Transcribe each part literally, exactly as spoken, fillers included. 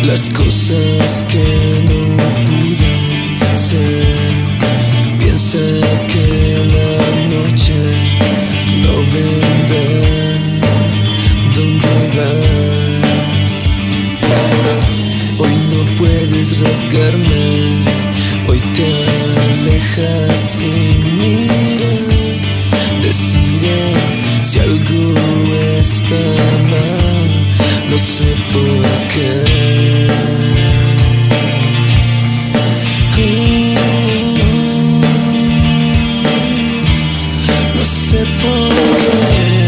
las cosas que no pude ser. Piensa que la noche no vendrá. ¿Dónde vas? Hoy no puedes rasgarme, hoy te alejas sin mirar. Decide si algo está mal, no sé por qué. No sé por qué.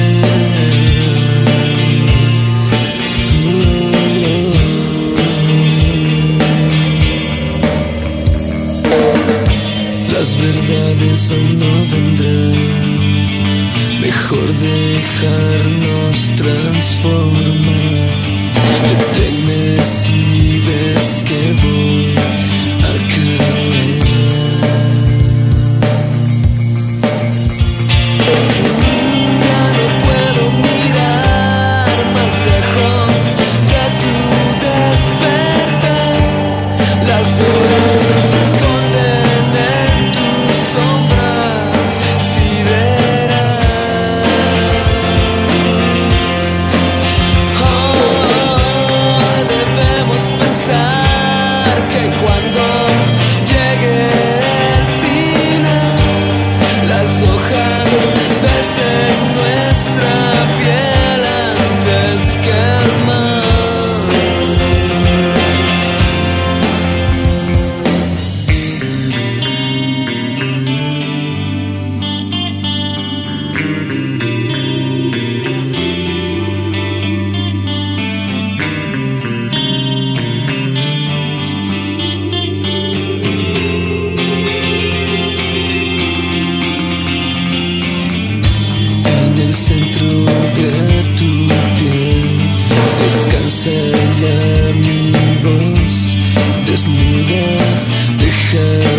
Las verdades aún no vendrán. Mejor dejarnos transformar. Deténme si ves que voy a caer. Ya no puedo mirar más lejos de tu despertar. Las horas se esconden en tu sombra sideral. Pensar que cuando llegue el final, las hojas besen nuestra piel antes que el el centro de tu piel descansa ya mi voz desnuda, deja